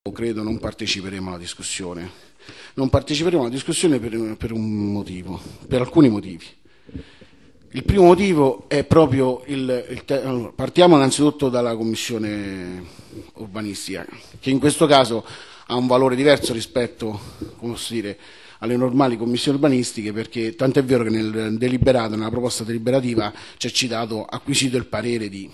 credo non parteciperemo alla discussione. Non parteciperemo alla discussione per un motivo, per alcuni motivi. Il primo motivo è proprio allora, partiamo innanzitutto dalla Commissione urbanistica, che in questo caso ha un valore diverso rispetto, come posso dire, alle normali commissioni urbanistiche, perché tant'è vero che nel deliberato, nella proposta deliberativa, c'è citato acquisito il parere di...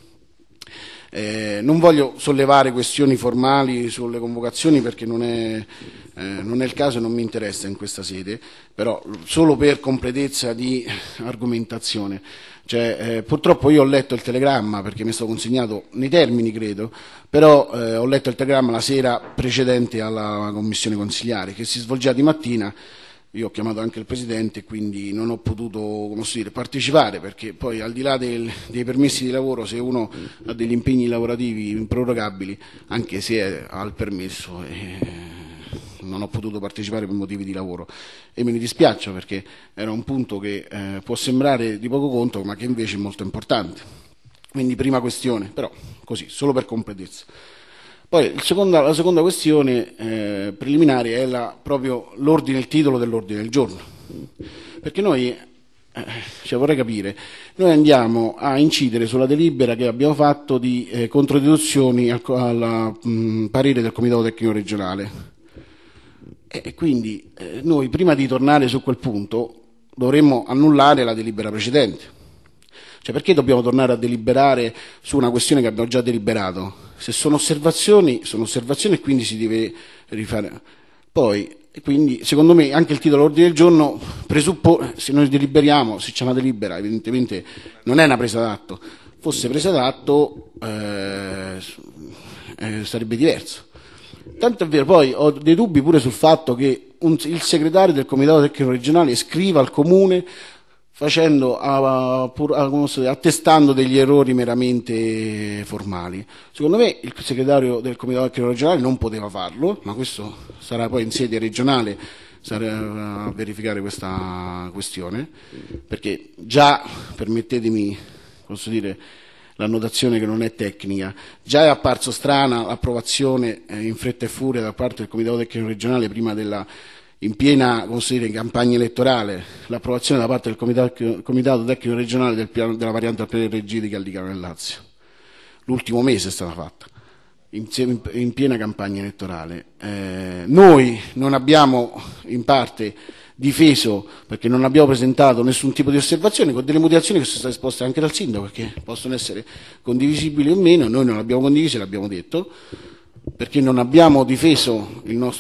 non voglio sollevare questioni formali sulle convocazioni perché non è il caso e non mi interessa in questa sede, però solo per completezza di argomentazione. Purtroppo io ho letto il telegramma perché mi è stato consegnato nei termini, credo, però ho letto il telegramma la sera precedente alla commissione consigliare che si svolgeva di mattina. Io ho chiamato anche il Presidente e quindi non ho potuto, come posso dire, partecipare, perché poi al di là dei permessi di lavoro, se uno ha degli impegni lavorativi improrogabili, anche se ha il permesso, non ho potuto partecipare per motivi di lavoro e me ne dispiaccio perché era un punto che può sembrare di poco conto ma che invece è molto importante. Quindi prima questione, però così, solo per completezza. Poi la seconda questione preliminare è proprio il titolo dell'ordine del giorno, perché noi, vorrei capire, noi andiamo a incidere sulla delibera che abbiamo fatto di controdeduzioni al parere del Comitato Tecnico Regionale e quindi noi prima di tornare su quel punto dovremmo annullare la delibera precedente. Perché dobbiamo tornare a deliberare su una questione che abbiamo già deliberato? Se sono osservazioni e quindi si deve rifare. Poi, quindi, secondo me, anche il titolo dell'ordine del giorno presuppone, se noi deliberiamo, se c'è una delibera, evidentemente non è una presa d'atto. Fosse presa d'atto sarebbe diverso. Tanto è vero, poi ho dei dubbi pure sul fatto che il segretario del Comitato Tecnico Regionale scriva al Comune attestando degli errori meramente formali. Secondo me il segretario del Comitato Tecnico Regionale non poteva farlo, ma questo sarà poi in sede regionale a verificare questa questione, perché già, permettetemi, posso dire, l'annotazione che non è tecnica, già è apparso strana l'approvazione in fretta e furia da parte del Comitato Tecnico Regionale prima in piena campagna elettorale, l'approvazione da parte del Comitato Tecnico Regionale della variante al PRG di Gallicano nel Lazio. L'ultimo mese è stata fatta, in piena campagna elettorale. Noi non abbiamo in parte difeso perché non abbiamo presentato nessun tipo di osservazione, con delle motivazioni che sono state esposte anche dal sindaco, perché possono essere condivisibili o meno, noi non l'abbiamo condivisa, l'abbiamo detto, perché non abbiamo difeso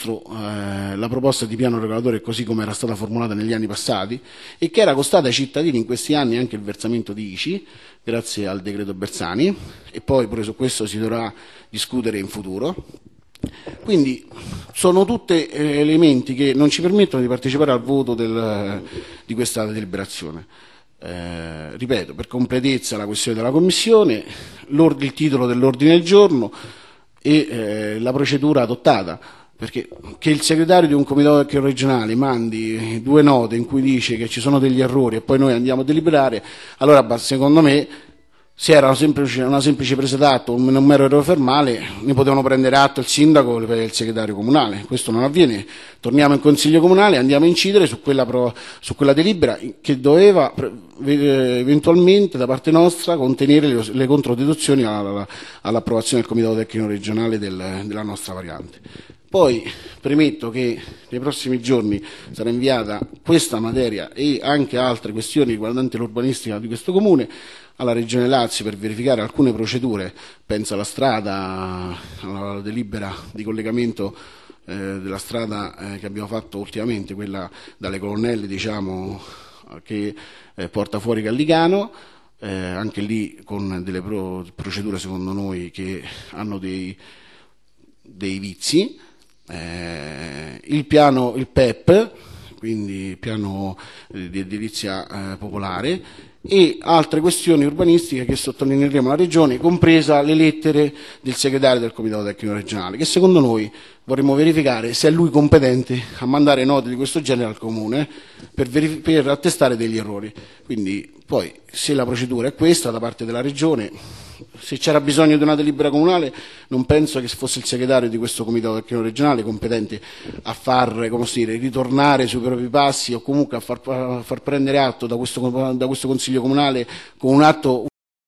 la proposta di piano regolatore così come era stata formulata negli anni passati e che era costata ai cittadini in questi anni anche il versamento di ICI grazie al decreto Bersani, e poi pure su questo si dovrà discutere in futuro. Quindi sono tutti elementi che non ci permettono di partecipare al voto di questa deliberazione. Ripeto, per completezza la questione della Commissione, il titolo dell'ordine del giorno e la procedura adottata, perché che il segretario di un comitato tecnico regionale mandi 2 note in cui dice che ci sono degli errori e poi noi andiamo a deliberare, allora secondo me se era una semplice presa d'atto, un mero errore formale, ne potevano prendere atto il sindaco e il segretario comunale. Questo non avviene. Torniamo in consiglio comunale, andiamo a incidere su quella delibera che doveva eventualmente da parte nostra contenere le controdeduzioni all'approvazione del Comitato Tecnico Regionale della nostra variante. Poi premetto che nei prossimi giorni sarà inviata questa materia e anche altre questioni riguardanti l'urbanistica di questo Comune alla Regione Lazio per verificare alcune procedure, penso alla strada, alla delibera di collegamento della strada che abbiamo fatto ultimamente, quella dalle colonnelle che porta fuori Gallicano, anche lì con delle procedure secondo noi che hanno dei vizi. Il PEP, quindi il piano di edilizia popolare, e altre questioni urbanistiche che sottolineeremo alla Regione, compresa le lettere del segretario del Comitato Tecnico Regionale, che secondo noi vorremmo verificare se è lui competente a mandare note di questo genere al Comune per attestare degli errori. Quindi poi, se la procedura è questa da parte della Regione, se c'era bisogno di una delibera comunale, non penso che fosse il segretario di questo comitato tecnico regionale competente a far, come si dire, ritornare sui propri passi o comunque a far prendere atto da questo Consiglio comunale con un atto